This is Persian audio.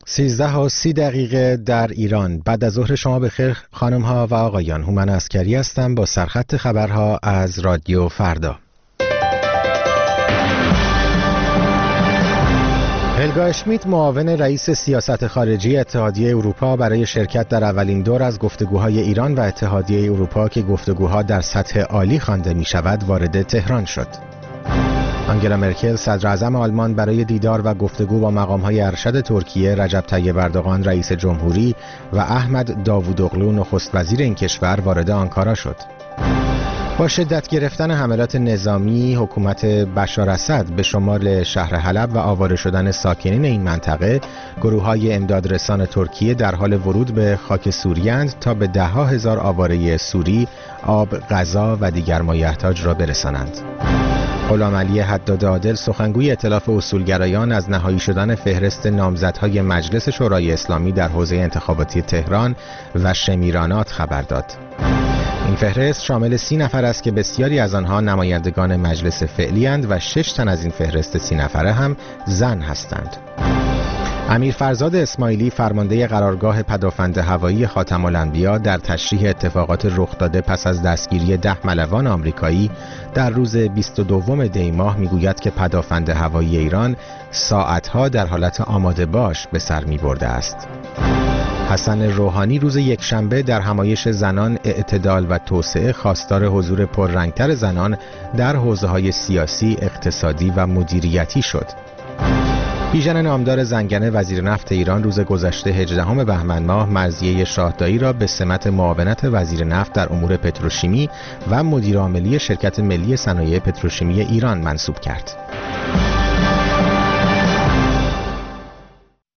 13:30 در ایران. بعد از ظهر شما بخیر خانم ها و آقایان. هومن عسکری هستم با سرخط خبرها از رادیو فردا. هلگا اشمیت، معاون رئیس سیاست خارجی اتحادیه اروپا، برای شرکت در اولین دور از گفتگوهای ایران و اتحادیه اروپا که گفتگوها در سطح عالی خوانده می شود وارد تهران شد. آنگلا مرکل، صدر اعظم آلمان، برای دیدار و گفتگو با مقام‌های ارشد ترکیه، رجب طیب اردوغان رئیس جمهوری و احمد داوودوغلو نخست وزیر این کشور وارد آنکارا شد. با شدت گرفتن حملات نظامی حکومت بشار اسد به شمال شهر حلب و آواره شدن ساکنین این منطقه، گروه‌های امدادرسان ترکیه در حال ورود به خاک سوری‌اند تا به ده‌ها هزار آواره سوری آب، غذا و دیگر مایحتاج را برسانند. غلامعلی حداد عادل، سخنگوی ائتلاف اصولگرایان، از نهایی شدن فهرست نامزدهای مجلس شورای اسلامی در حوزه انتخاباتی تهران و شمیرانات خبر داد. این فهرست شامل 30 نفر است که بسیاری از آنها نمایندگان مجلس فعلی اند و 6 تن از این فهرست 30 نفره هم زن هستند. امیر فرزاد اسماعیلی، فرمانده قرارگاه پدافند هوایی خاتم الانبیا، در تشریح اتفاقات رخ داده پس از دستگیری 10 ملوان آمریکایی در روز 22 دی ماه میگوید که پدافند هوایی ایران ساعتها در حالت آماده باش به سر می برده است. حسن روحانی روز یکشنبه در همایش زنان، اعتدال و توسعه خواستار حضور پررنگتر زنان در حوزه‌های سیاسی، اقتصادی و مدیریتی شد. بیژن نامدار زنگنه، وزیر نفت ایران، روز گذشته 18 بهمن ماه مرضیه شاهدایی را به سمت معاونت وزیر نفت در امور پتروشیمی و مدیر عاملی شرکت ملی صنایع پتروشیمی ایران منصوب کرد.